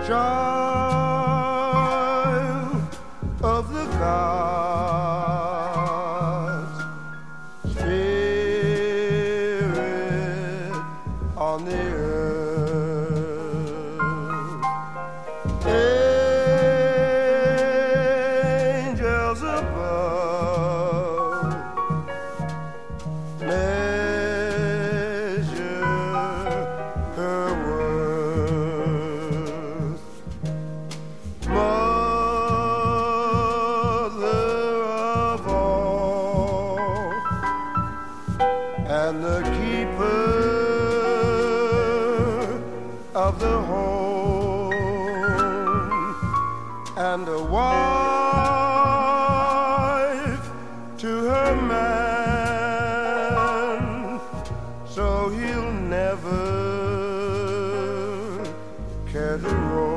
child of the gods, spirit on the earth, angels above measure her worth. Mother of all, and the keeper of the home, and a wife to her man, so he'll never care to roam.